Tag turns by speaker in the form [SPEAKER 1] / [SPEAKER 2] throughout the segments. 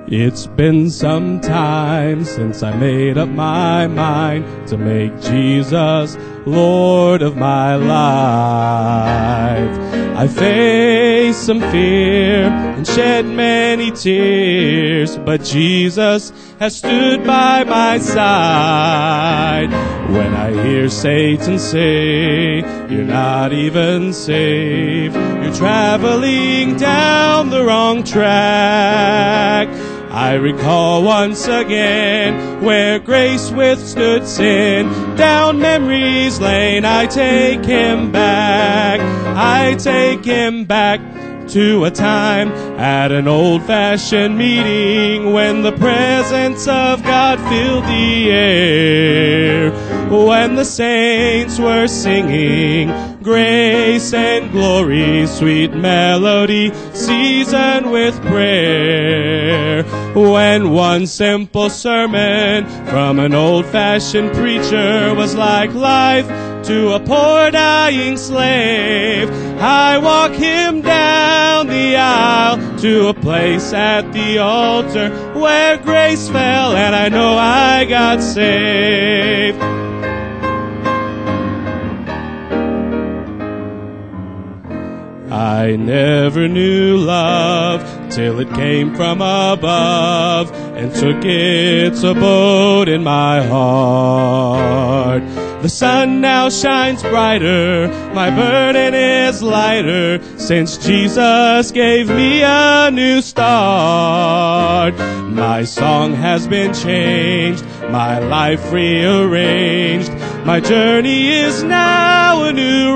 [SPEAKER 1] It's been some time since I made up my mind to make Jesus Lord of my life. I faced some fear and shed many tears, but Jesus has stood by my side. When I hear Satan say, "You're not even saved, you're traveling down the wrong track," I recall once again where grace withstood sin. Down memory's lane I take him back. I take him back to a time at an old-fashioned meeting when the presence of God filled the air. When the saints were singing grace and glory, sweet melody seasoned with prayer. When one simple sermon from an old-fashioned preacher was like life to a poor dying slave, I walk him down the aisle to a place at the altar where grace fell and I know I got saved. I never knew love till it came from above and took its abode in my heart. The sun now shines brighter, my burden is lighter, since Jesus gave me a new start. My song has been changed, my life rearranged, my journey is now a new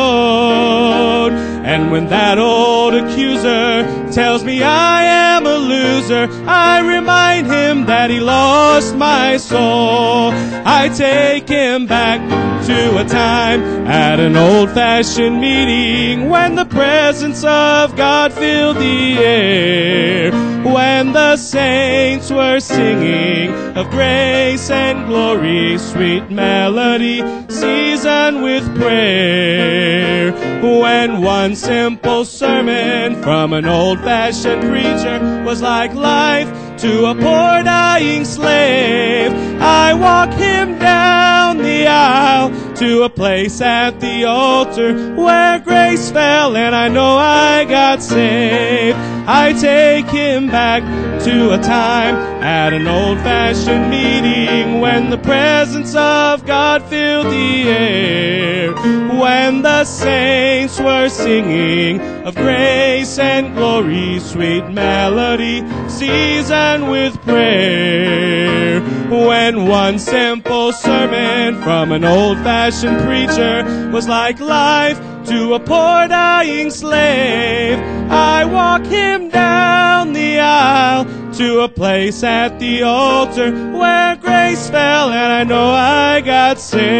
[SPEAKER 1] road. And when that old accuser tells me I am a loser, I remind him that he lost my soul. I take him back to a time at an old-fashioned meeting when the presence of God filled the air. When the saints were singing of grace and glory, sweet melody seasoned with prayer. When one simple sermon from an old-fashioned preacher was like life to a poor dying slave, I walk him down the aisle to a place at the altar where grace fell and I know I got saved. I take him back to a time at an old-fashioned meeting when the presence of God filled the air. When the saints were singing of grace and glory, sweet melody seasoned with prayer. When one simple sermon from an old-fashioned preacher was like life to a poor dying slave, I walk him down the aisle to a place at the altar where grace fell and I know I got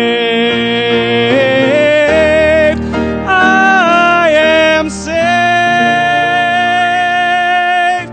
[SPEAKER 1] saved. I am saved.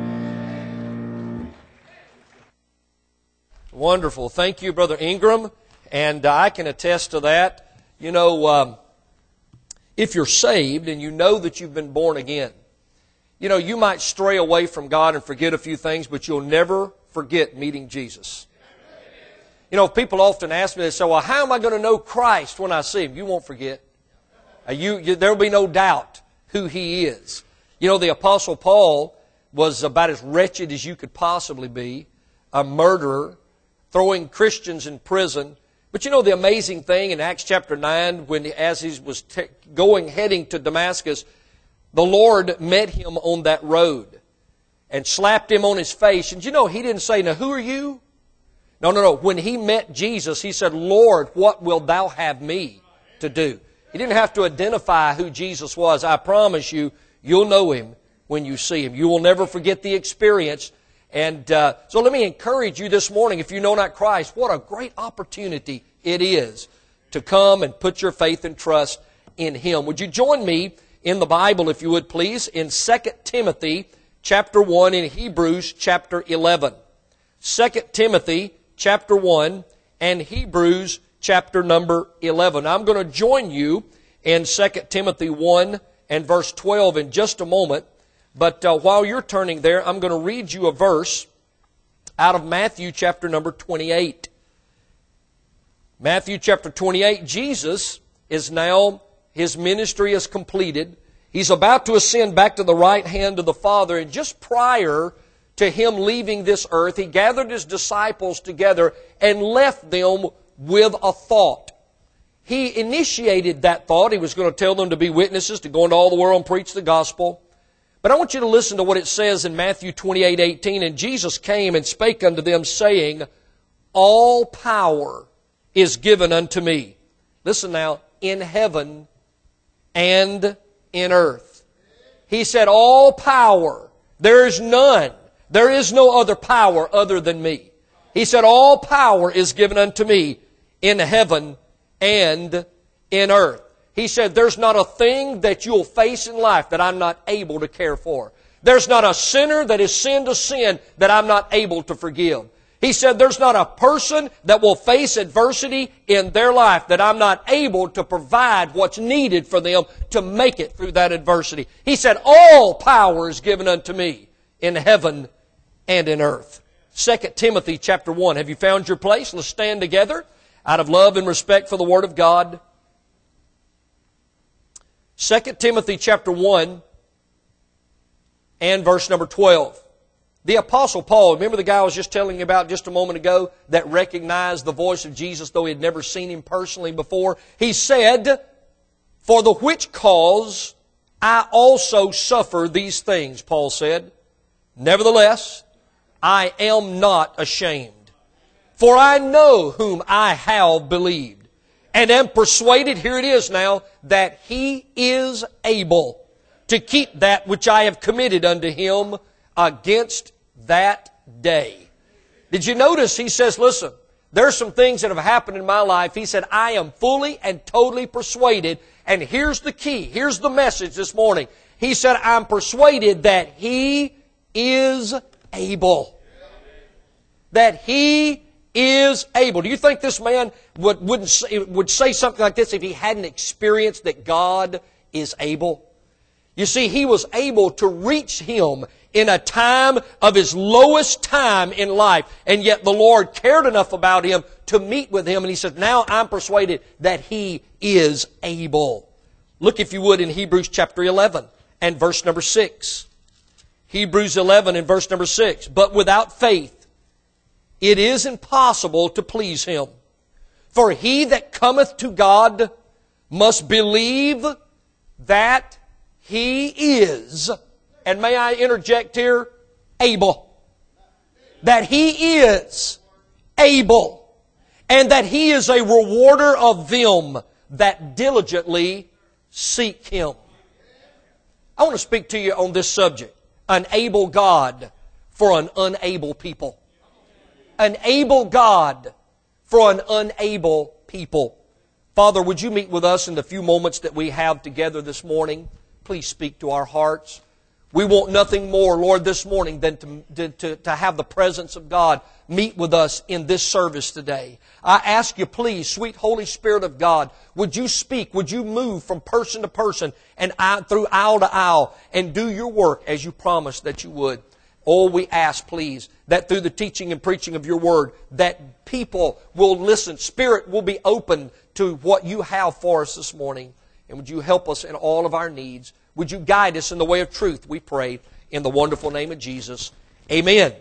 [SPEAKER 2] Wonderful. Thank you, Brother Ingram. And I can attest to that. You know, if you're saved and you know that you've been born again, you know, you might stray away from God and forget a few things, but you'll never forget meeting Jesus. You know, people often ask me, they say, well, how am I going to know Christ when I see Him? You won't forget. There will be no doubt who He is. You know, the Apostle Paul was about as wretched as you could possibly be, a murderer, throwing Christians in prison. But you know the amazing thing in Acts chapter 9, as he was heading to Damascus, the Lord met him on that road and slapped him on his face. And you know, he didn't say, now who are you? No. When he met Jesus, he said, Lord, what wilt thou have me to do? He didn't have to identify who Jesus was. I promise you, you'll know Him when you see Him. You will never forget the experience. And so let me encourage you this morning, if you know not Christ, what a great opportunity it is to come and put your faith and trust in Him. Would you join me in the Bible, if you would please, in 2 Timothy chapter 1 and Hebrews chapter 11. 2 Timothy chapter 1 and Hebrews chapter number 11. I'm going to join you in 2 Timothy 1 and verse 12 in just a moment. But while you're turning there, I'm going to read you a verse out of Matthew chapter number 28. Matthew chapter 28, Jesus is now, His ministry is completed. He's about to ascend back to the right hand of the Father. And just prior to Him leaving this earth, He gathered His disciples together and left them with a thought. He initiated that thought. He was going to tell them to be witnesses, to go into all the world and preach the gospel. But I want you to listen to what it says in Matthew 28:18. And Jesus came and spake unto them, saying, All power is given unto me. Listen now, in heaven and in earth. He said, all power. There is none. There is no other power other than me. He said, all power is given unto me in heaven and in earth. He said, there's not a thing that you'll face in life that I'm not able to care for. There's not a sinner that has sinned a sin that I'm not able to forgive. He said, there's not a person that will face adversity in their life that I'm not able to provide what's needed for them to make it through that adversity. He said, all power is given unto me in heaven and in earth. 2 Timothy chapter 1. Have you found your place? Let's stand together out of love and respect for the Word of God. 2 Timothy chapter 1 and verse number 12. The Apostle Paul, remember the guy I was just telling you about just a moment ago that recognized the voice of Jesus though he had never seen Him personally before? He said, For the which cause I also suffer these things, Paul said. Nevertheless, I am not ashamed. For I know whom I have believed, and am persuaded, here it is now, that He is able to keep that which I have committed unto Him against that day. Did you notice he says, listen, there's some things that have happened in my life. He said, I am fully and totally persuaded. And here's the key. Here's the message this morning. He said, I'm persuaded that He is able. That He is able. Do you think this man would say something like this if he hadn't experienced that God is able? You see, he was able to reach him in a time of his lowest time in life. And yet the Lord cared enough about him to meet with him. And he said, now I'm persuaded that He is able. Look, if you would, in Hebrews chapter 11 and verse number 6. Hebrews 11 and verse number 6. But without faith, it is impossible to please Him. For he that cometh to God must believe that He is, and may I interject here, able. That He is able. And that He is a rewarder of them that diligently seek Him. I want to speak to you on this subject. An able God for an unable people. An able God for an unable people. Father, would you meet with us in the few moments that we have together this morning? Please speak to our hearts. We want nothing more, Lord, this morning than to have the presence of God meet with us in this service today. I ask you, please, sweet Holy Spirit of God, would you speak, would you move from person to person and through aisle to aisle and do your work as you promised that you would. Oh, we ask, please, that through the teaching and preaching of your Word, that people will listen, spirit will be open to what you have for us this morning. And would you help us in all of our needs? Would you guide us in the way of truth, we pray, in the wonderful name of Jesus. Amen.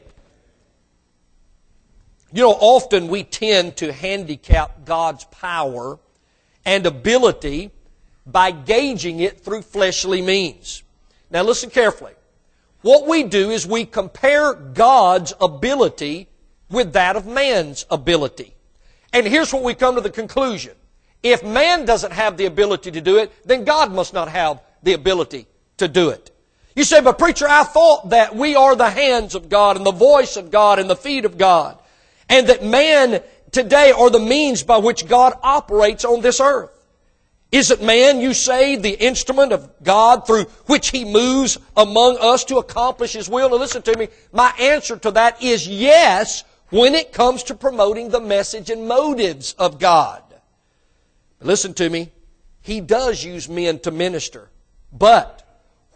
[SPEAKER 2] You know, often we tend to handicap God's power and ability by gauging it through fleshly means. Now listen carefully. What we do is we compare God's ability with that of man's ability. And here's what we come to the conclusion. If man doesn't have the ability to do it, then God must not have the ability to do it. You say, but preacher, I thought that we are the hands of God and the voice of God and the feet of God. And that man today are the means by which God operates on this earth. Isn't man, you say, the instrument of God through which He moves among us to accomplish His will? Now listen to me. My answer to that is yes, when it comes to promoting the message and motives of God. Listen to me. He does use men to minister. But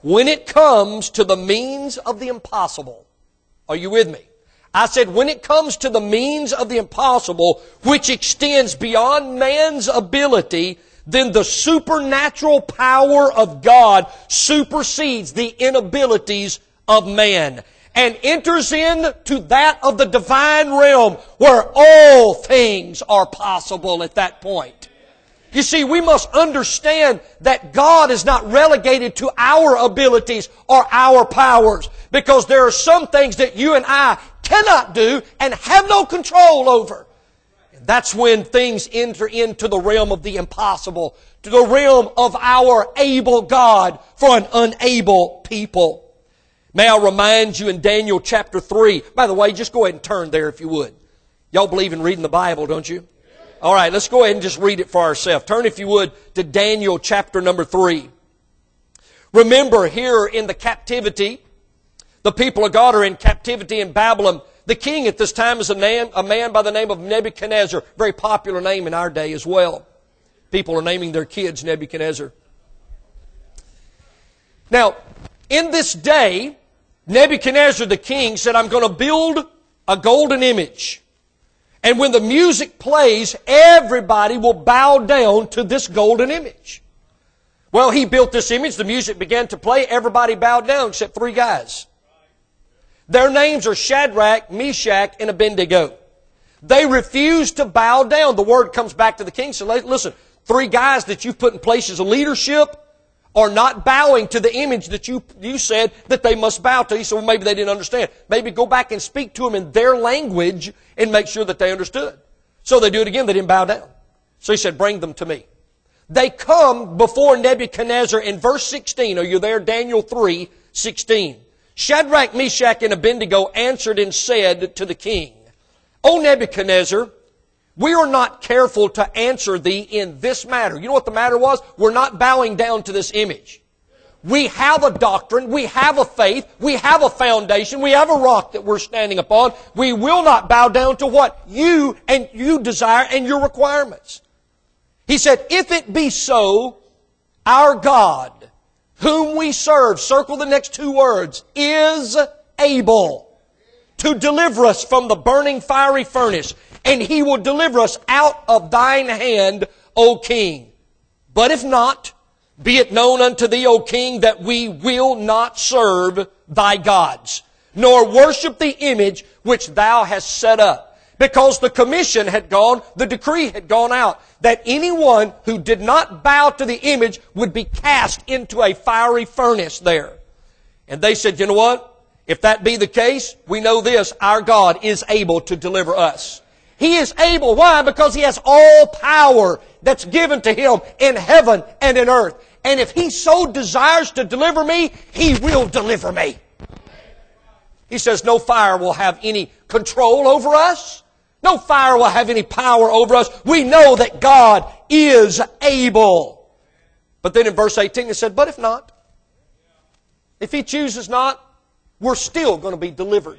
[SPEAKER 2] when it comes to the means of the impossible. Are you with me? I said, when it comes to the means of the impossible, which extends beyond man's ability, then the supernatural power of God supersedes the inabilities of man and enters into that of the divine realm where all things are possible at that point. You see, we must understand that God is not relegated to our abilities or our powers, because there are some things that you and I cannot do and have no control over. That's when things enter into the realm of the impossible, to the realm of our able God for an unable people. May I remind you in Daniel chapter 3. By the way, just go ahead and turn there if you would. Y'all believe in reading the Bible, don't you? All right, let's go ahead and just read it for ourselves. Turn, if you would, to Daniel chapter number 3. Remember, here in the captivity, the people of God are in captivity in Babylon. The king at this time is a man by the name of Nebuchadnezzar. Very popular name in our day as well. People are naming their kids Nebuchadnezzar. Now, in this day, Nebuchadnezzar the king said, I'm going to build a golden image. And when the music plays, everybody will bow down to this golden image. Well, he built this image. The music began to play. Everybody bowed down except 3 guys. Their names are Shadrach, Meshach, and Abednego. They refused to bow down. The word comes back to the king. So listen, 3 guys that you've put in places of leadership are not bowing to the image that you said that they must bow to. He said, well, maybe they didn't understand. Maybe go back and speak to them in their language and make sure that they understood. So they do it again. They didn't bow down. So he said, bring them to me. They come before Nebuchadnezzar in verse 16. Are you there? Daniel 3:16. Shadrach, Meshach, and Abednego answered and said to the king, O Nebuchadnezzar, we are not careful to answer thee in this matter. You know what the matter was? We're not bowing down to this image. We have a doctrine, we have a faith, we have a foundation, we have a rock that we're standing upon. We will not bow down to what you desire and your requirements. He said, if it be so, our God, whom we serve, circle the next 2 words, is able to deliver us from the burning fiery furnace, and He will deliver us out of thine hand, O king. But if not, be it known unto thee, O king, that we will not serve thy gods, nor worship the image which thou hast set up. Because the commission had gone, the decree had gone out, that anyone who did not bow to the image would be cast into a fiery furnace there. And they said, you know what? If that be the case, we know this, our God is able to deliver us. He is able. Why? Because He has all power that's given to Him in heaven and in earth. And if He so desires to deliver me, He will deliver me. He says no fire will have any control over us. No fire will have any power over us. We know that God is able. But then in verse 18 it said, but if not, if He chooses not, we're still going to be delivered.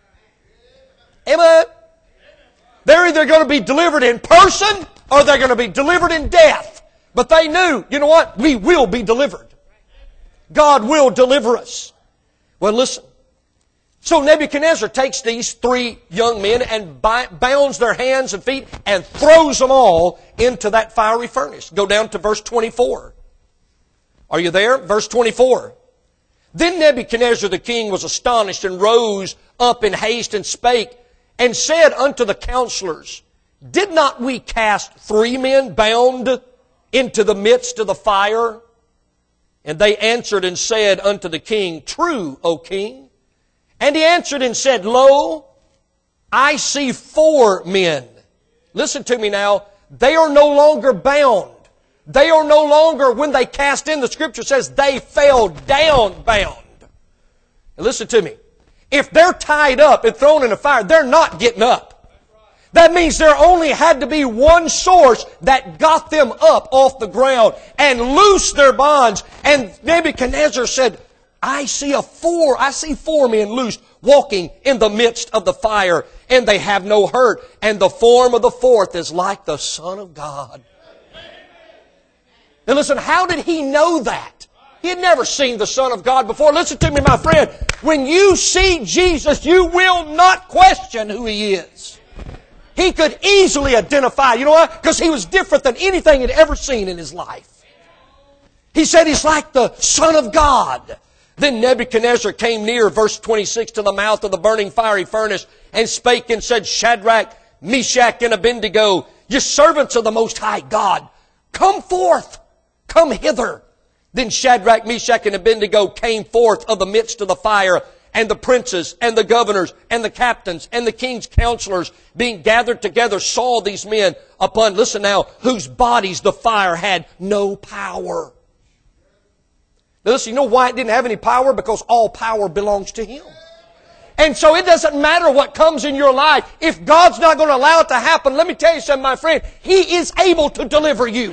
[SPEAKER 2] Amen. They're either going to be delivered in person or they're going to be delivered in death. But they knew, you know what? We will be delivered. God will deliver us. Well, listen. So Nebuchadnezzar takes these 3 young men and bounds their hands and feet and throws them all into that fiery furnace. Go down to verse 24. Are you there? Verse 24. Then Nebuchadnezzar the king was astonished and rose up in haste and spake and said unto the counselors, did not we cast 3 men bound into the midst of the fire? And they answered and said unto the king, true, O king. And he answered and said, lo, I see 4 men. Listen to me now. They are no longer bound. They are no longer, when they cast in, the Scripture says, they fell down bound. And listen to me. If they're tied up and thrown in a fire, they're not getting up. That means there only had to be one source that got them up off the ground and loosed their bonds. And Nebuchadnezzar said, I see 4 men loosed walking in the midst of the fire, and they have no hurt. And the form of the 4th is like the Son of God. Now listen, how did he know that? He had never seen the Son of God before. Listen to me, my friend. When you see Jesus, you will not question who He is. He could easily identify. You know why? Because He was different than anything He'd ever seen in His life. He said He's like the Son of God. Then Nebuchadnezzar came near, verse 26, to the mouth of the burning fiery furnace and spake and said, Shadrach, Meshach, and Abednego, ye servants of the Most High God, come forth, come hither. Then Shadrach, Meshach, and Abednego came forth of the midst of the fire, and the princes, and the governors, and the captains, and the king's counselors, being gathered together, saw these men upon, listen now, whose bodies the fire had no power. Now listen, you know why it didn't have any power? Because all power belongs to Him. And so it doesn't matter what comes in your life. If God's not going to allow it to happen, let me tell you something, my friend, He is able to deliver you.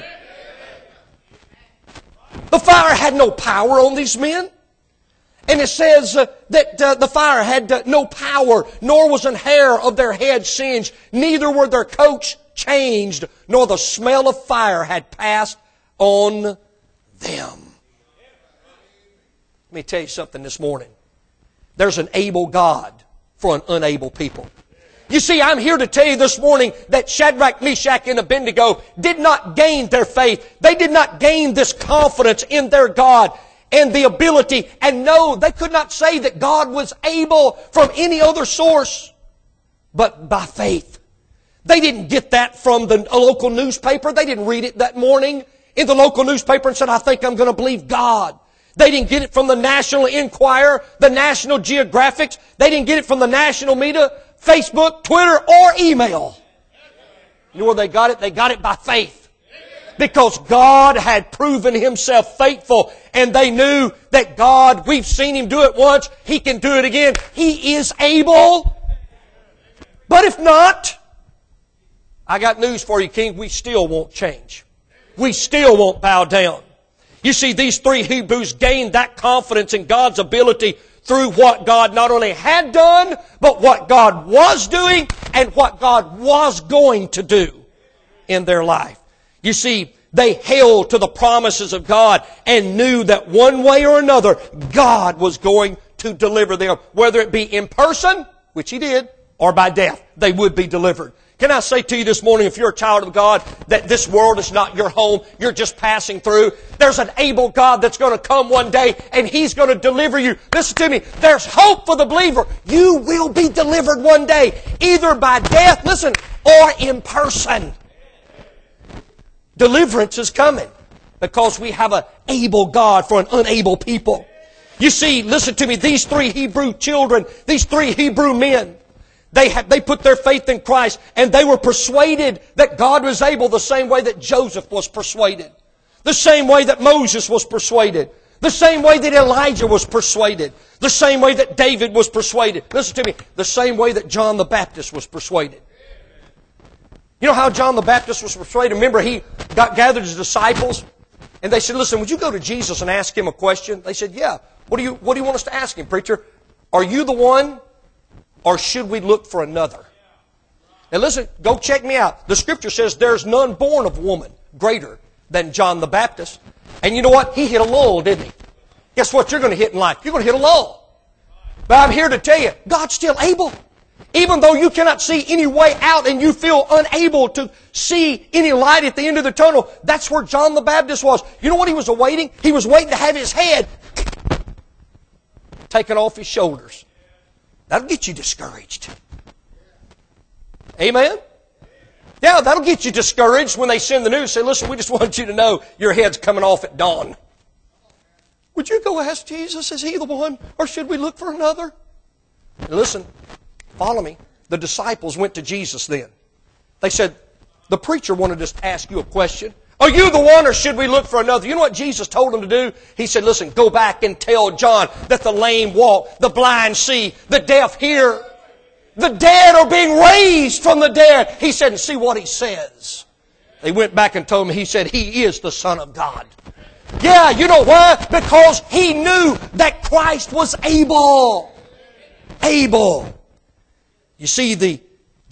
[SPEAKER 2] The fire had no power on these men. And it says that the fire had no power, nor was an hair of their head singed, neither were their coats changed, nor the smell of fire had passed on them. Let me tell you something this morning. There's an able God for an unable people. You see, I'm here to tell you this morning that Shadrach, Meshach, and Abednego did not gain their faith. They did not gain this confidence in their God and the ability. And no, they could not say that God was able from any other source but by faith. They didn't get that from the local newspaper. They didn't read it that morning in the local newspaper and said, I think I'm going to believe God. They didn't get it from the National Enquirer, the National Geographic. They didn't get it from the national media, Facebook, Twitter, or email. You know where they got it? They got it by faith. Because God had proven Himself faithful, and they knew that God, we've seen Him do it once, He can do it again. He is able. But if not, I got news for you, King, we still won't change. We still won't bow down. You see, these three Hebrews gained that confidence in God's ability through what God not only had done, but what God was doing and what God was going to do in their life. You see, they held to the promises of God and knew that one way or another, God was going to deliver them. Whether it be in person, which He did, or by death, they would be delivered. Can I say to you this morning, if you're a child of God, that this world is not your home, you're just passing through. There's an able God that's going to come one day and He's going to deliver you. Listen to me, there's hope for the believer. You will be delivered one day, either by death, listen, or in person. Deliverance is coming because we have an able God for an unable people. You see, listen to me, these three Hebrew children, these three Hebrew men, they put their faith in Christ and they were persuaded that God was able the same way that Joseph was persuaded. The same way that Moses was persuaded. The same way that Elijah was persuaded. The same way that David was persuaded. Listen to me. The same way that John the Baptist was persuaded. You know how John the Baptist was persuaded? Remember, he gathered his disciples and they said, listen, would you go to Jesus and ask Him a question? They said, yeah. What do you want us to ask Him, preacher? Are you the one? Or should we look for another? Now listen, go check me out. The Scripture says there's none born of woman greater than John the Baptist. And you know what? He hit a lull, didn't he? Guess what you're going to hit in life? You're going to hit a lull. But I'm here to tell you, God's still able. Even though you cannot see any way out and you feel unable to see any light at the end of the tunnel, that's where John the Baptist was. You know what he was awaiting? He was waiting to have his head taken off his shoulders. That'll get you discouraged. Amen? Yeah, that'll get you discouraged when they send the news and say, listen, we just want you to know your head's coming off at dawn. Would you go ask Jesus, is He the one? Or should we look for another? And listen, follow me. The disciples went to Jesus then. They said, the preacher wanted us to ask you a question. Are you the one or should we look for another? You know what Jesus told them to do? He said, listen, go back and tell John that the lame walk, the blind see, the deaf hear. The dead are being raised from the dead. He said, and see what he says. They went back and told him, he said, He is the Son of God. Yeah, you know why? Because he knew that Christ was able. Able. You see,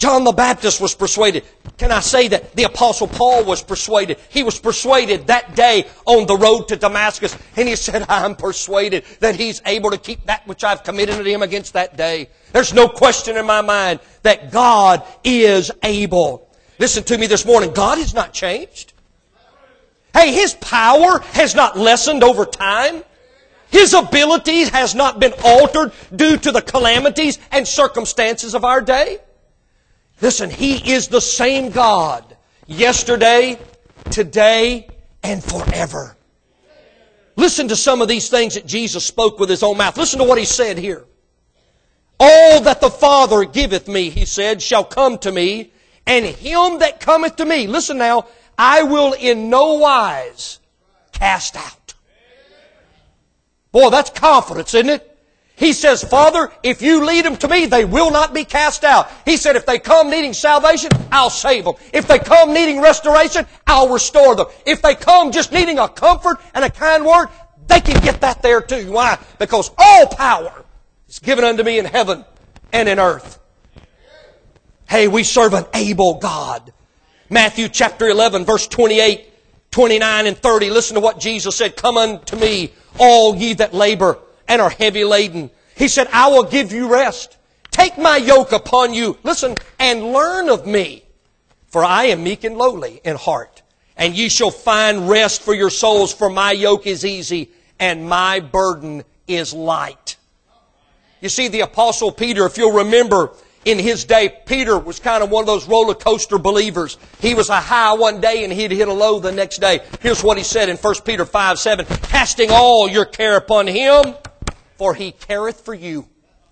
[SPEAKER 2] John the Baptist was persuaded. Can I say that the Apostle Paul was persuaded? He was persuaded that day on the road to Damascus. And he said, I'm persuaded that he's able to keep that which I've committed to him against that day. There's no question in my mind that God is able. Listen to me this morning. God has not changed. Hey, His power has not lessened over time. His ability has not been altered due to the calamities and circumstances of our day. Listen, He is the same God yesterday, today, and forever. Listen to some of these things that Jesus spoke with His own mouth. Listen to what He said here. All that the Father giveth me, He said, shall come to me, and him that cometh to me, listen now, I will in no wise cast out. Boy, that's confidence, isn't it? He says, Father, if you lead them to me, they will not be cast out. He said, if they come needing salvation, I'll save them. If they come needing restoration, I'll restore them. If they come just needing a comfort and a kind word, they can get that there too. Why? Because all power is given unto me in heaven and in earth. Hey, we serve an able God. Matthew chapter 11, verse 28, 29, and 30. Listen to what Jesus said. Come unto me, all ye that labor and are heavy laden. He said, I will give you rest. Take my yoke upon you, listen, and learn of me. For I am meek and lowly in heart. And ye shall find rest for your souls, for my yoke is easy and my burden is light. You see, the Apostle Peter, if you'll remember, in his day, Peter was kind of one of those roller coaster believers. He was a high one day and he'd hit a low the next day. Here's what he said in 1 Peter 5:7. Casting all your care upon Him, for He careth for you.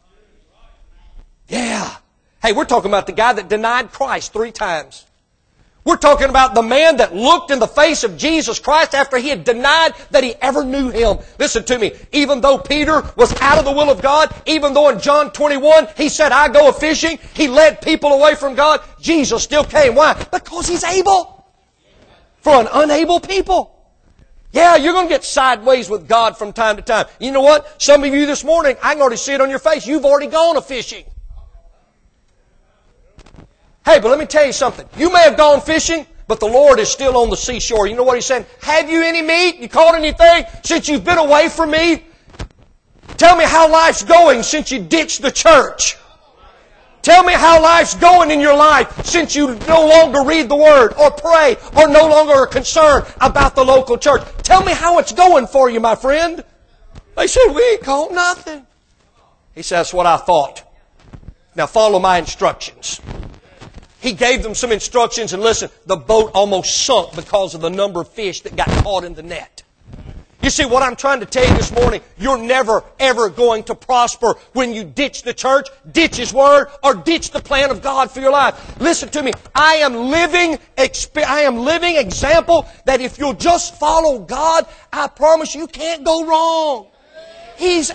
[SPEAKER 2] Yeah. Hey, we're talking about the guy that denied Christ 3 times. We're talking about the man that looked in the face of Jesus Christ after he had denied that he ever knew Him. Listen to me. Even though Peter was out of the will of God, even though in John 21 he said, I go a-fishing, he led people away from God, Jesus still came. Why? Because He's able. For an unable people. Yeah, you're going to get sideways with God from time to time. You know what? Some of you this morning, I can already see it on your face. You've already gone a-fishing. Hey, but let me tell you something. You may have gone fishing, but the Lord is still on the seashore. You know what He's saying? Have you any meat? You caught anything since you've been away from me? Tell me how life's going since you ditched the church. Tell me how life's going in your life since you no longer read the Word or pray or no longer are concerned about the local church. Tell me how it's going for you, my friend. They said, we ain't caught nothing. He said, that's what I thought. Now follow my instructions. He gave them some instructions, and listen, the boat almost sunk because of the number of fish that got caught in the net. You see, what I'm trying to tell you this morning, you're never, ever going to prosper when you ditch the church, ditch His Word, or ditch the plan of God for your life. Listen to me. I am living example that if you'll just follow God, I promise you can't go wrong. He's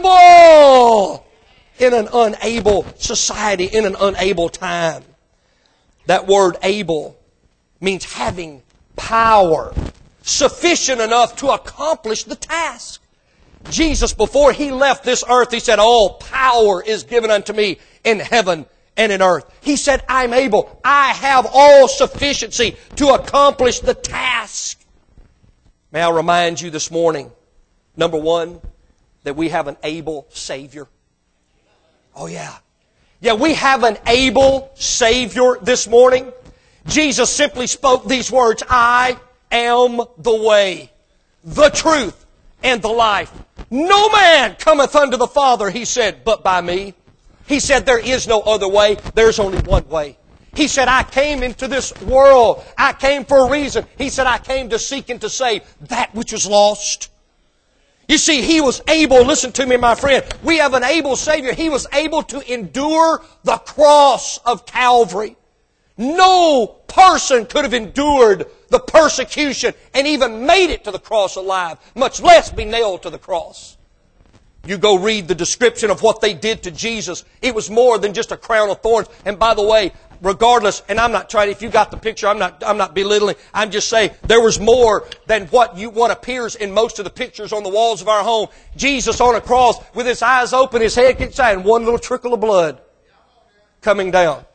[SPEAKER 2] able in an unable society, in an unable time. That word able means having power sufficient enough to accomplish the task. Jesus, before He left this earth, He said, all power is given unto me in heaven and in earth. He said, I'm able. I have all sufficiency to accomplish the task. May I remind you this morning, number one, that we have an able Savior. Oh yeah. Yeah, we have an able Savior this morning. Jesus simply spoke these words, I am the way, the truth, and the life. No man cometh unto the Father, He said, but by me. He said, there is no other way. There's only one way. He said, I came into this world. I came for a reason. He said, I came to seek and to save that which was lost. You see, He was able, listen to me, my friend, we have an able Savior. He was able to endure the cross of Calvary. No person could have endured the persecution and even made it to the cross alive, much less be nailed to the cross. You go read the description of what they did to Jesus. It was more than just a crown of thorns. And by the way, regardless, and I'm not trying, if you got the picture, I'm not belittling. I'm just saying there was more than what appears in most of the pictures on the walls of our home. Jesus on a cross with His eyes open, His head kicked aside, and one little trickle of blood coming down.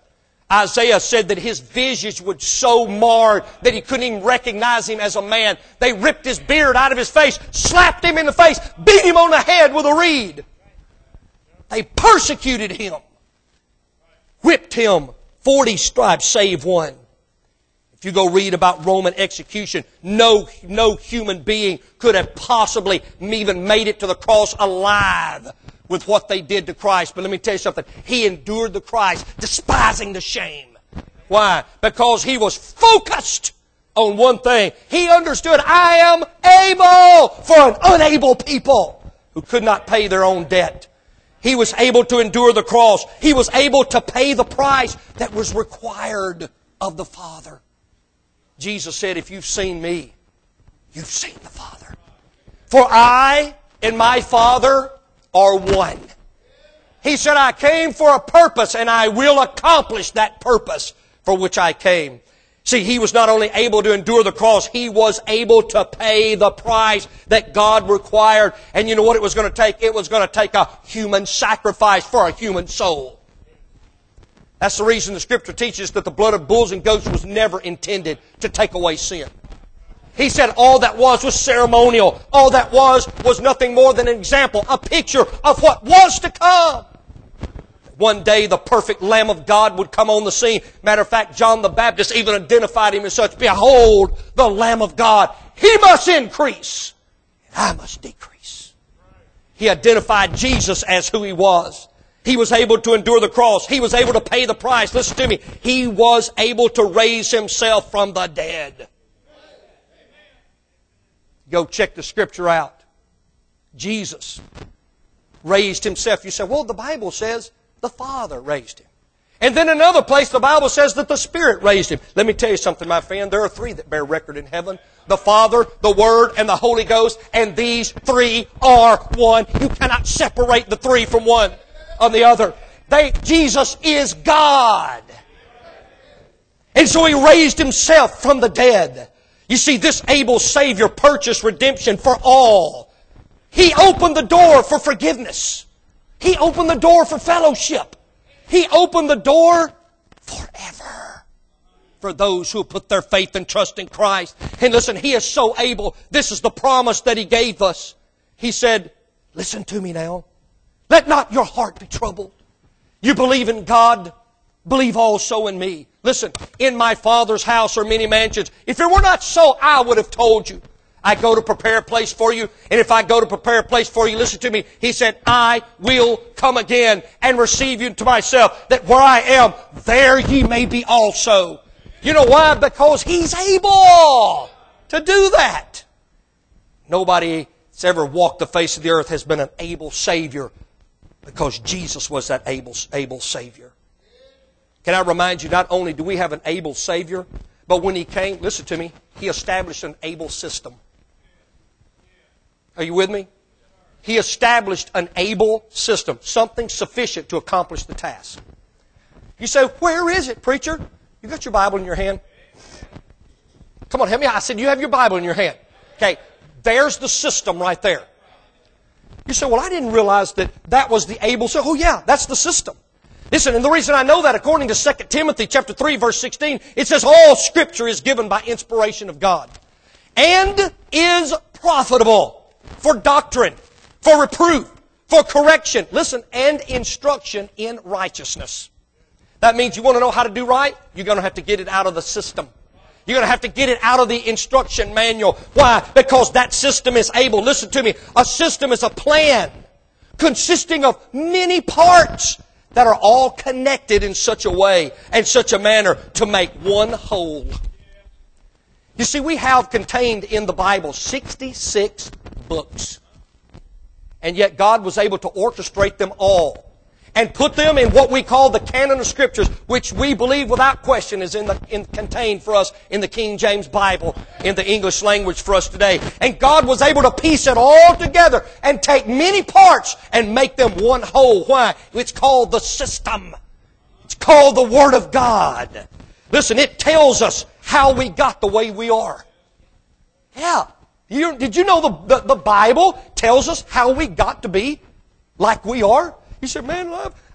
[SPEAKER 2] Isaiah said that his visage was so marred that he couldn't even recognize him as a man. They ripped his beard out of his face, slapped him in the face, beat him on the head with a reed. They persecuted him, whipped him, 40 stripes save one. If you go read about Roman execution, no human being could have possibly even made it to the cross alive with what they did to Christ. But let me tell you something. He endured the Christ, despising the shame. Why? Because he was focused on one thing. He understood, I am able for an unable people who could not pay their own debt. He was able to endure the cross. He was able to pay the price that was required of the Father. Jesus said, if you've seen me, you've seen the Father. For I and my Father are one. He said, I came for a purpose and I will accomplish that purpose for which I came. See, He was not only able to endure the cross, He was able to pay the price that God required. And you know what it was going to take? It was going to take a human sacrifice for a human soul. That's the reason the Scripture teaches that the blood of bulls and goats was never intended to take away sin. He said all that was ceremonial. All that was nothing more than an example, a picture of what was to come. One day the perfect Lamb of God would come on the scene. Matter of fact, John the Baptist even identified Him as such. Behold, the Lamb of God. He must increase, and I must decrease. He identified Jesus as who He was. He was able to endure the cross. He was able to pay the price. Listen to me. He was able to raise Himself from the dead. Go check the Scripture out. Jesus raised Himself. You say, well, the Bible says the Father raised Him. And then another place the Bible says that the Spirit raised Him. Let me tell you something, my friend. There are three that bear record in heaven. The Father, the Word, and the Holy Ghost. And these three are one. You cannot separate the three from one on the other. Jesus is God. And so He raised Himself from the dead. You see, this able Savior purchased redemption for all. He opened the door for forgiveness. He opened the door for fellowship. He opened the door forever for those who put their faith and trust in Christ. And listen, He is so able. This is the promise that He gave us. He said, listen to me now. Let not your heart be troubled. You believe in God, believe also in me. Listen, in my Father's house are many mansions. If it were not so, I would have told you. I go to prepare a place for you. And if I go to prepare a place for you, listen to me. He said, I will come again and receive you to myself, that where I am, there ye may be also. You know why? Because He's able to do that. Nobody that's ever walked the face of the earth has been an able Savior, because Jesus was that able Savior. Can I remind you, not only do we have an able Savior, but when He came, listen to me, He established an able system. Are you with me? He established an able system, something sufficient to accomplish the task. You say, where is it, preacher? You got your Bible in your hand? Come on, help me out. I said, you have your Bible in your hand. Okay, there's the system right there. You say, well, I didn't realize that was the able system. Oh yeah, that's the system. Listen, and the reason I know that, according to 2 Timothy chapter 3, verse 16, it says, all Scripture is given by inspiration of God, and is profitable for doctrine, for reproof, for correction, listen, and instruction in righteousness. That means you want to know how to do right? You're going to have to get it out of the system. You're going to have to get it out of the instruction manual. Why? Because that system is able. Listen to me. A system is a plan consisting of many parts that are all connected in such a way and such a manner to make one whole. You see, we have contained in the Bible 66 books. And yet God was able to orchestrate them all and put them in what we call the canon of Scriptures, which we believe without question is contained for us in the King James Bible, in the English language for us today. And God was able to piece it all together and take many parts and make them one whole. Why? It's called the system. It's called the Word of God. Listen, it tells us how we got the way we are. Yeah. Did you know the Bible tells us how we got to be like we are? You said, man,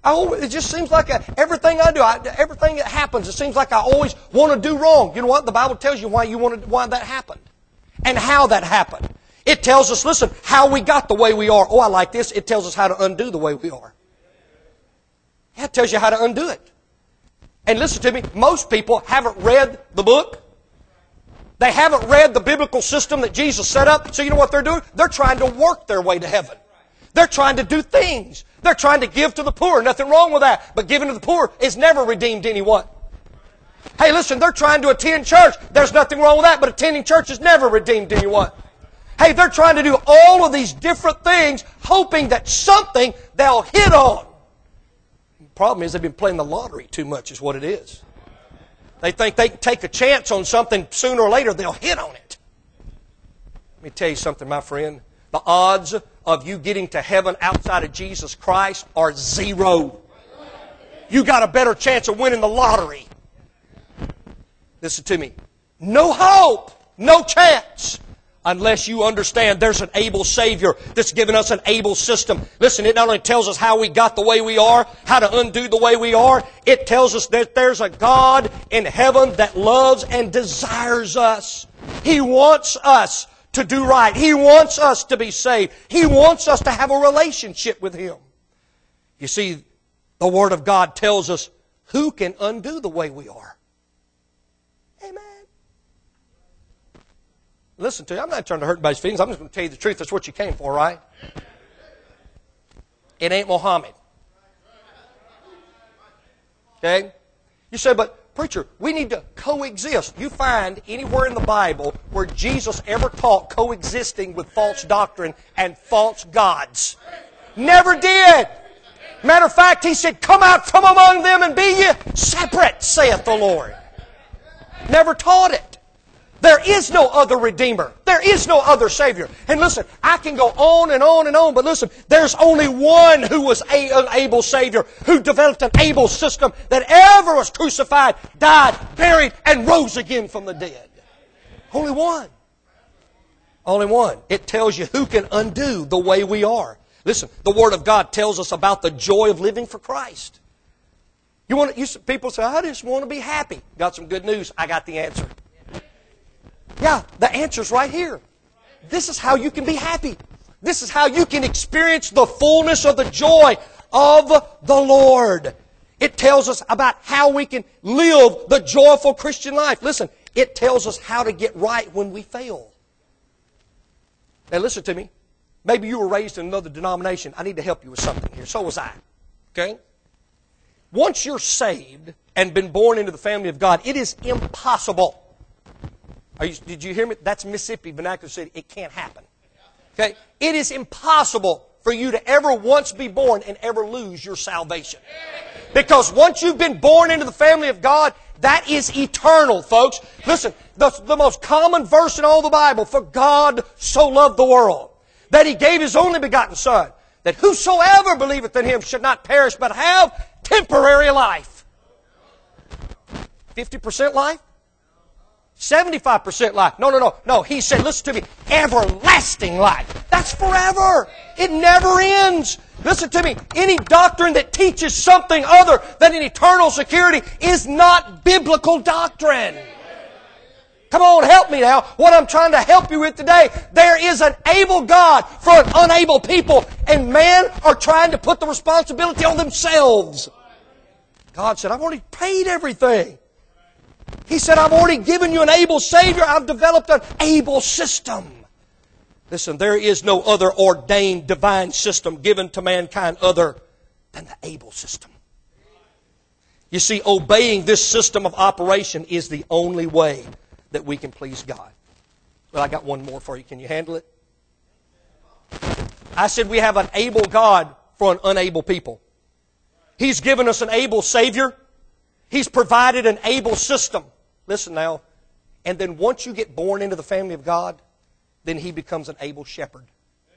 [SPEAKER 2] It just seems like everything I do, everything that happens, it seems like I always want to do wrong. You know what? The Bible tells you why that happened and how that happened. It tells us, listen, how we got the way we are. Oh, I like this. It tells us how to undo the way we are. It tells you how to undo it. And listen to me, most people haven't read the book. They haven't read the biblical system that Jesus set up. So you know what they're doing? They're trying to work their way to heaven. They're trying to do things. They're trying to give to the poor. Nothing wrong with that. But giving to the poor has never redeemed anyone. Hey, listen, they're trying to attend church. There's nothing wrong with that, but attending church has never redeemed anyone. Hey, they're trying to do all of these different things, hoping that something they'll hit on. The problem is they've been playing the lottery too much is what it is. They think they can take a chance on something, sooner or later they'll hit on it. Let me tell you something, my friend. The odds of you getting to heaven outside of Jesus Christ are 0. You got a better chance of winning the lottery. Listen to me. No hope, no chance, unless you understand there's an able Savior that's given us an able system. Listen, it not only tells us how we got the way we are, how to undo the way we are, it tells us that there's a God in heaven that loves and desires us. He wants us to do right. He wants us to be saved. He wants us to have a relationship with Him. You see, the Word of God tells us who can undo the way we are. Amen. Listen to you. I'm not trying to hurt anybody's feelings. I'm just going to tell you the truth. That's what you came for, right? It ain't Muhammad. Okay? You say, but preacher, we need to coexist. You find anywhere in the Bible where Jesus ever taught coexisting with false doctrine and false gods. Never did. Matter of fact, He said, come out from among them and be ye separate, saith the Lord. Never taught it. There is no other Redeemer. There is no other Savior. And listen, I can go on and on and on, but listen, there's only one who was an able Savior, who developed an able system that ever was crucified, died, buried, and rose again from the dead. Only one. Only one. It tells you who can undo the way we are. Listen, the Word of God tells us about the joy of living for Christ. People say, I just want to be happy. Got some good news. I got the answer. Yeah, the answer's right here. This is how you can be happy. This is how you can experience the fullness of the joy of the Lord. It tells us about how we can live the joyful Christian life. Listen, it tells us how to get right when we fail. Now listen to me. Maybe you were raised in another denomination. I need to help you with something here. So was I. Okay? Once you're saved and been born into the family of God, it is impossible. Did you hear me? That's Mississippi vernacular city. It can't happen. Okay? It is impossible for you to ever once be born and ever lose your salvation. Because once you've been born into the family of God, that is eternal, folks. Listen, the most common verse in all the Bible, for God so loved the world, that He gave His only begotten Son, that whosoever believeth in Him should not perish, but have temporary life. 50% life? 75% life. No. He said, listen to me, everlasting life. That's forever. It never ends. Listen to me, any doctrine that teaches something other than an eternal security is not biblical doctrine. Come on, help me now. What I'm trying to help you with today, there is an able God for an unable people, and men are trying to put the responsibility on themselves. God said, I've already paid everything. He said, I've already given you an able Savior. I've developed an able system. Listen, there is no other ordained divine system given to mankind other than the able system. You see, obeying this system of operation is the only way that we can please God. Well, I got one more for you. Can you handle it? I said we have an able God for an unable people. He's given us an able Savior. He's provided an able system. Listen now. And then once you get born into the family of God, then He becomes an able shepherd.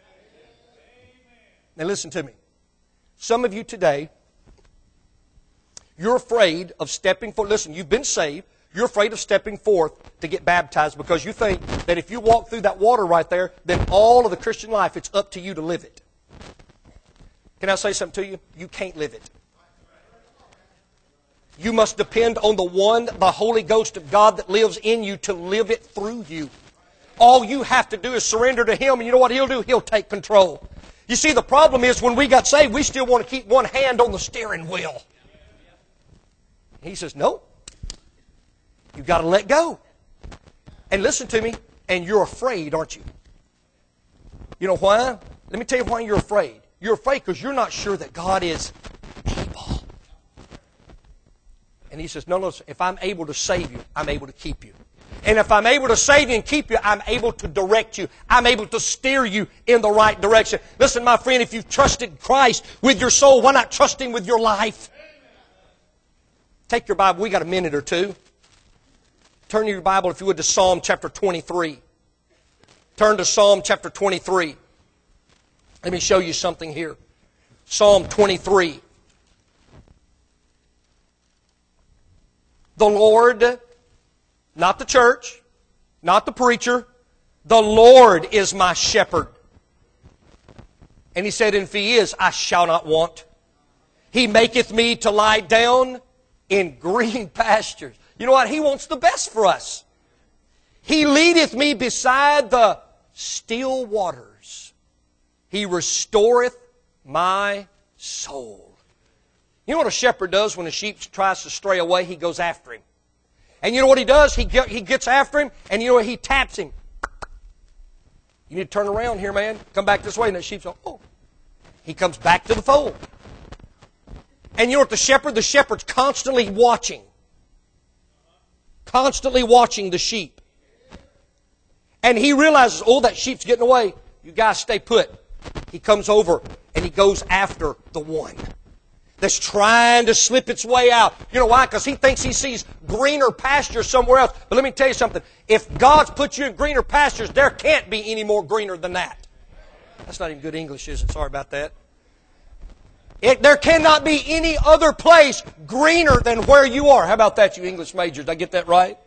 [SPEAKER 2] Now listen to me. Some of you today, you're afraid of stepping forth. Listen, you've been saved. You're afraid of stepping forth to get baptized because you think that if you walk through that water right there, then all of the Christian life, it's up to you to live it. Can I say something to you? You can't live it. You must depend on the one, the Holy Ghost of God that lives in you to live it through you. All you have to do is surrender to Him, and you know what He'll do? He'll take control. You see, the problem is when we got saved, we still want to keep one hand on the steering wheel. He says, no. You've got to let go. And listen to me, and you're afraid, aren't you? You know why? Let me tell you why you're afraid. You're afraid because you're not sure that God is able. And He says, no, if I'm able to save you, I'm able to keep you. And if I'm able to save you and keep you, I'm able to direct you. I'm able to steer you in the right direction. Listen, my friend, if you've trusted Christ with your soul, why not trust Him with your life? Take your Bible. We got a minute or two. Turn your Bible, if you would, to Psalm chapter 23. Turn to Psalm chapter 23. Let me show you something here. Psalm 23. The Lord, not the church, not the preacher, the Lord is my shepherd. And He said, and if He is, I shall not want. He maketh me to lie down in green pastures. You know what? He wants the best for us. He leadeth me beside the still waters. He restoreth my soul. You know what a shepherd does when a sheep tries to stray away? He goes after him. And you know what he does? He gets after him, and you know what? He taps him. You need to turn around here, man. Come back this way. And the sheep's like, oh. He comes back to the fold. And you know what? The shepherd's constantly watching. Constantly watching the sheep. And he realizes, oh, that sheep's getting away. You guys stay put. He comes over and he goes after the one that's trying to slip its way out. You know why? Because he thinks he sees greener pastures somewhere else. But let me tell you something. If God's put you in greener pastures, there can't be any more greener than that. That's not even good English, is it? Sorry about that. There cannot be any other place greener than where you are. How about that, you English majors? Did I get that right?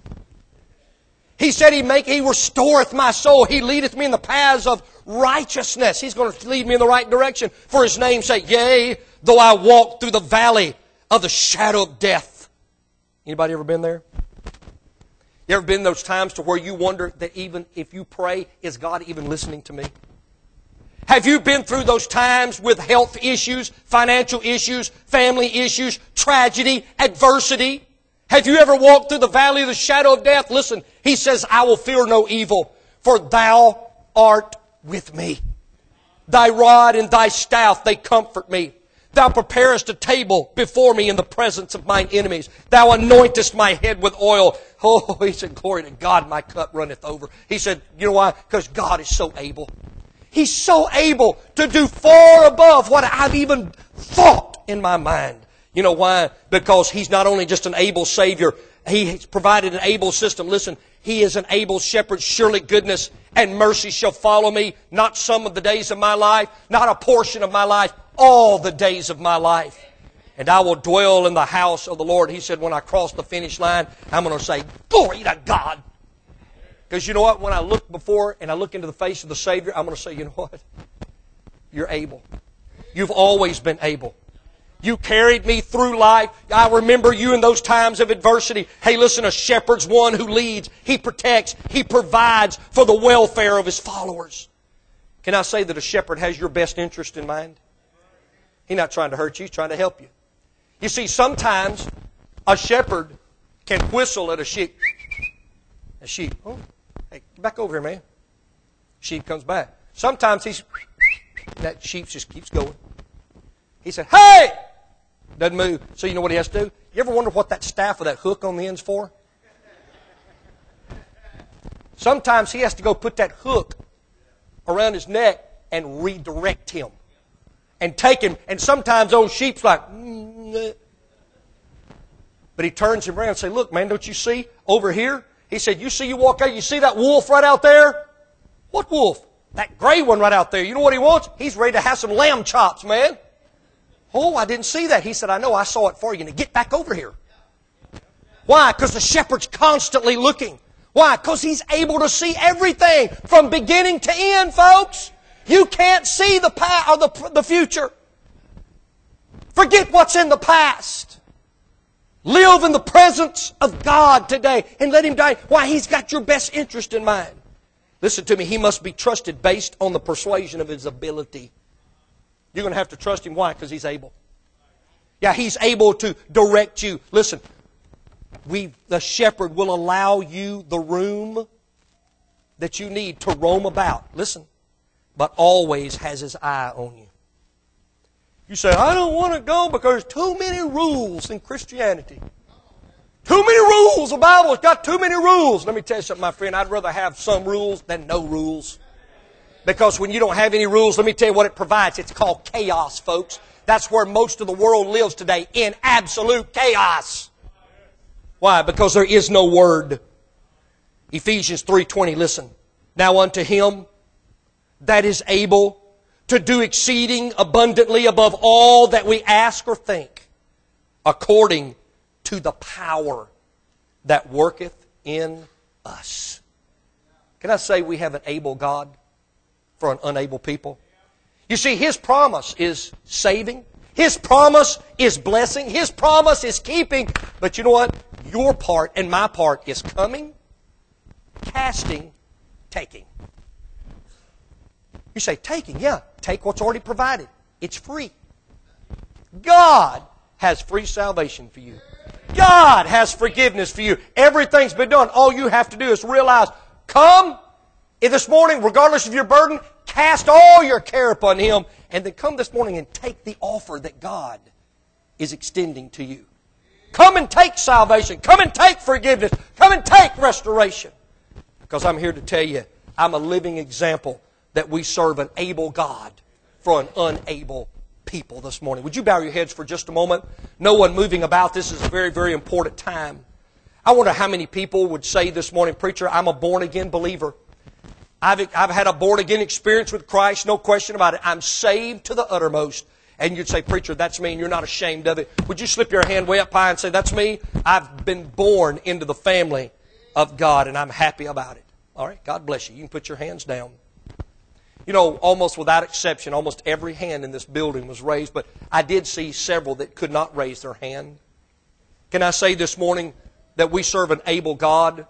[SPEAKER 2] He said, He restoreth my soul. He leadeth me in the paths of righteousness. He's going to lead me in the right direction for His name's sake. Yea, though I walk through the valley of the shadow of death. Anybody ever been there? You ever been those times to where you wonder that even if you pray, is God even listening to me? Have you been through those times with health issues, financial issues, family issues, tragedy, adversity? Have you ever walked through the valley of the shadow of death? Listen, He says, I will fear no evil, for Thou art with me. Thy rod and Thy staff, they comfort me. Thou preparest a table before me in the presence of mine enemies. Thou anointest my head with oil. Oh, He said, glory to God, my cup runneth over. He said, you know why? Because God is so able. He's so able to do far above what I've even thought in my mind. You know why? Because He's not only just an able Savior, He's provided an able system. Listen, He is an able shepherd. Surely goodness and mercy shall follow me, not some of the days of my life, not a portion of my life, all the days of my life. And I will dwell in the house of the Lord. He said, when I cross the finish line, I'm going to say, glory to God. Because you know what? When I look before and I look into the face of the Savior, I'm going to say, you know what? You're able. You've always been able. You carried me through life. I remember you in those times of adversity. Hey, listen, a shepherd's one who leads. He protects. He provides for the welfare of his followers. Can I say that a shepherd has your best interest in mind? He's not trying to hurt you. He's trying to help you. You see, sometimes a shepherd can whistle at a sheep. A sheep, oh, hey, back over here, man. Sheep comes back. Sometimes that sheep just keeps going. He said, hey! Doesn't move. So you know what he has to do? You ever wonder what that staff with that hook on the end's for? Sometimes he has to go put that hook around his neck and redirect him. And take him. And sometimes those sheep's like, but he turns him around and says, look, man, don't you see over here? He said, you walk out, you see that wolf right out there? What wolf? That gray one right out there. You know what he wants? He's ready to have some lamb chops, man. Oh, I didn't see that. He said, I know, I saw it for you. Now get back over here. Why? Because the shepherd's constantly looking. Why? Because He's able to see everything from beginning to end, folks. You can't see the past or the future. Forget what's in the past. Live in the presence of God today and let Him die. Why? He's got your best interest in mind. Listen to me. He must be trusted based on the persuasion of His ability. You're going to have to trust Him. Why? Because He's able. Yeah, He's able to direct you. Listen, the shepherd will allow you the room that you need to roam about. Listen, but always has His eye on you. You say, I don't want to go because there's too many rules in Christianity. Too many rules. The Bible's got too many rules. Let me tell you something, my friend. I'd rather have some rules than no rules. Because when you don't have any rules, let me tell you what it provides. It's called chaos, folks. That's where most of the world lives today, in absolute chaos. Why? Because there is no Word. Ephesians 3:20, listen. Now unto Him that is able to do exceeding abundantly above all that we ask or think, according to the power that worketh in us. Can I say we have an able God for an unable people? You see, His promise is saving. His promise is blessing. His promise is keeping. But you know what? Your part and my part is coming, casting, taking. You say, taking? Yeah, take what's already provided. It's free. God has free salvation for you. God has forgiveness for you. Everything's been done. All you have to do is realize, come this morning, regardless of your burden, cast all your care upon Him, and then come this morning and take the offer that God is extending to you. Come and take salvation. Come and take forgiveness. Come and take restoration. Because I'm here to tell you, I'm a living example that we serve an able God for an unable people this morning. Would you bow your heads for just a moment? No one moving about. This is a very, very important time. I wonder how many people would say this morning, Preacher, I'm a born-again believer. I've had a born-again experience with Christ, no question about it. I'm saved to the uttermost. And you'd say, Preacher, that's me, and you're not ashamed of it. Would you slip your hand way up high and say, that's me? I've been born into the family of God, and I'm happy about it. All right, God bless you. You can put your hands down. You know, almost without exception, almost every hand in this building was raised, but I did see several that could not raise their hand. Can I say this morning that we serve an able God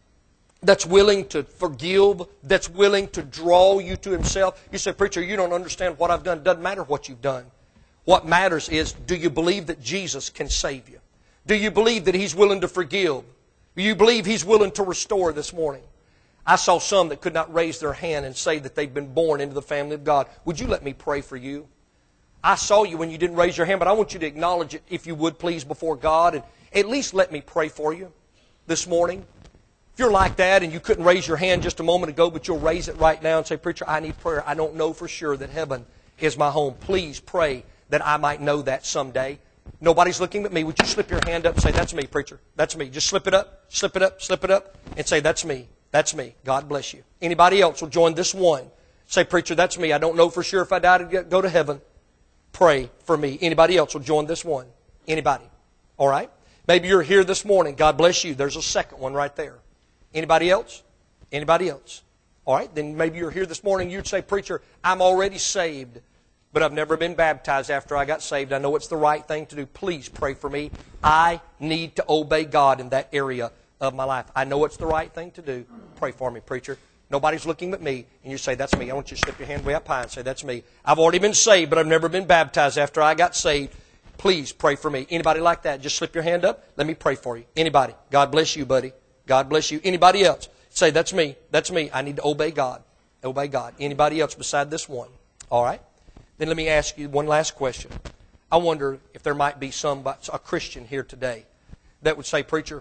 [SPEAKER 2] that's willing to forgive, that's willing to draw you to Himself? You say, Preacher, you don't understand what I've done. It doesn't matter what you've done. What matters is, do you believe that Jesus can save you? Do you believe that He's willing to forgive? Do you believe He's willing to restore this morning? I saw some that could not raise their hand and say that they've been born into the family of God. Would you let me pray for you? I saw you when you didn't raise your hand, but I want you to acknowledge it, if you would, please, before God. And at least let me pray for you this morning. If you're like that and you couldn't raise your hand just a moment ago, but you'll raise it right now and say, Preacher, I need prayer. I don't know for sure that heaven is my home. Please pray that I might know that someday. Nobody's looking at me. Would you slip your hand up and say, that's me, Preacher. That's me. Just slip it up, slip it up, slip it up, and say, that's me. That's me. God bless you. Anybody else will join this one. Say, Preacher, that's me. I don't know for sure if I die to go to heaven. Pray for me. Anybody else will join this one. Anybody. All right? Maybe you're here this morning. God bless you. There's a second one right there. Anybody else? Anybody else? All right? Then maybe you're here this morning. You'd say, Preacher, I'm already saved, but I've never been baptized after I got saved. I know it's the right thing to do. Please pray for me. I need to obey God in that area of my life. I know it's the right thing to do. Pray for me, Preacher. Nobody's looking at me, and you say, that's me. I want you to slip your hand way up high and say, that's me. I've already been saved, but I've never been baptized after I got saved. Please pray for me. Anybody like that? Just slip your hand up. Let me pray for you. Anybody? God bless you, buddy. God bless you. Anybody else? Say, that's me. That's me. I need to obey God. Obey God. Anybody else beside this one? All right. Then let me ask you one last question. I wonder if there might be a Christian here today that would say, Preacher,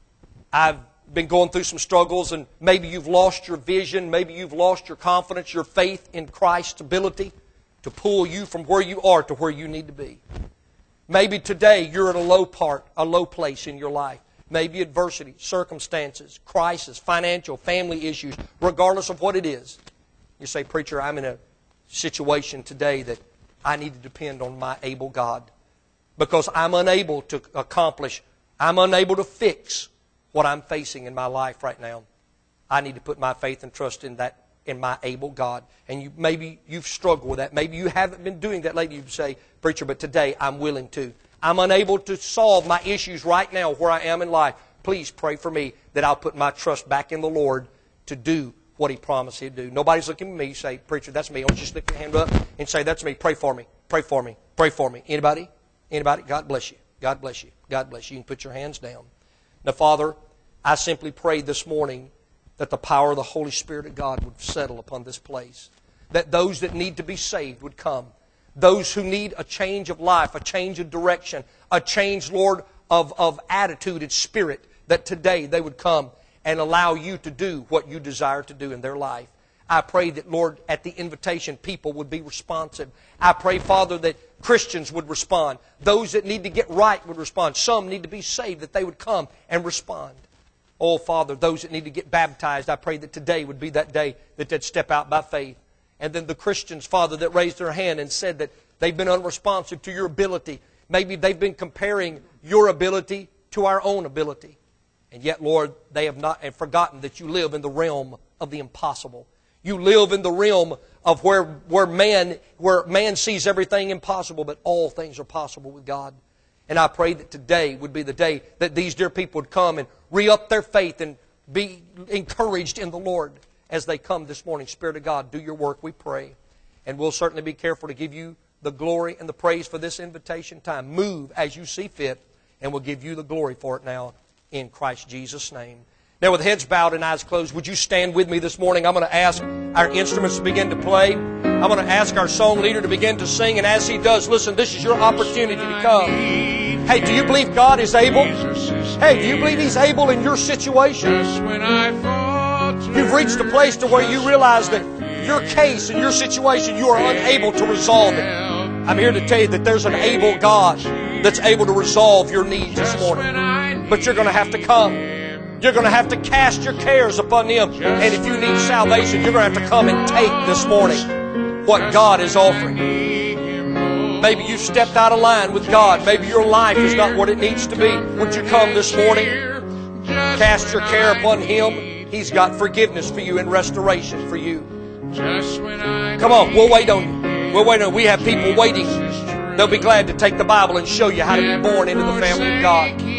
[SPEAKER 2] I've been going through some struggles, and maybe you've lost your vision, maybe you've lost your confidence, your faith in Christ's ability to pull you from where you are to where you need to be. Maybe today you're at a low place in your life. Maybe adversity, circumstances, crisis, financial, family issues, regardless of what it is. You say, Preacher, I'm in a situation today that I need to depend on my able God because I'm unable to accomplish, I'm unable to fix what I'm facing in my life right now. I need to put my faith and trust in my able God. And maybe you've struggled with that. Maybe you haven't been doing that lately. You say, Preacher, but today I'm willing to. I'm unable to solve my issues right now where I am in life. Please pray for me that I'll put my trust back in the Lord to do what He promised He'd do. Nobody's looking at me. Say, preacher, that's me. I want you to stick your hand up and say, that's me. Pray for me. Pray for me. Pray for me. Anybody? Anybody? God bless you. God bless you. God bless you. You can put your hands down. Now, Father, I simply pray this morning that the power of the Holy Spirit of God would settle upon this place. That those that need to be saved would come. Those who need a change of life, a change of direction, a change, Lord, of attitude and spirit, that today they would come and allow You to do what You desire to do in their life. I pray that, Lord, at the invitation, people would be responsive. I pray, Father, that Christians would respond. Those that need to get right would respond. Some need to be saved, that they would come and respond. Oh, Father, those that need to get baptized, I pray that today would be that day that they'd step out by faith. And then the Christians, Father, that raised their hand and said that they've been unresponsive to Your ability. Maybe they've been comparing Your ability to our own ability. And yet, Lord, they have forgotten that You live in the realm of the impossible. You live in the realm of where man sees everything impossible, but all things are possible with God. And I pray that today would be the day that these dear people would come and re-up their faith and be encouraged in the Lord as they come this morning. Spirit of God, do Your work, we pray. And we'll certainly be careful to give You the glory and the praise for this invitation time. Move as You see fit, and we'll give You the glory for it now in Christ Jesus' name. Now, with heads bowed and eyes closed, would you stand with me this morning? I'm going to ask our instruments to begin to play. I'm going to ask our song leader to begin to sing. And as he does, listen, this is your opportunity to come. Hey, do you believe God is able? Hey, do you believe He's able in your situation? You've reached a place to where you realize that your case and your situation, you are unable to resolve it. I'm here to tell you that there's an able God that's able to resolve your needs this morning. But you're going to have to come. You're going to have to cast your cares upon Him. And if you need salvation, you're going to have to come and take this morning what God is offering. Maybe you've stepped out of line with God. Maybe your life is not what it needs to be. Would you come this morning? Cast your care upon Him. He's got forgiveness for you and restoration for you. Come on, we'll wait on you. We'll wait on you. We have people waiting. They'll be glad to take the Bible and show you how to be born into the family of God.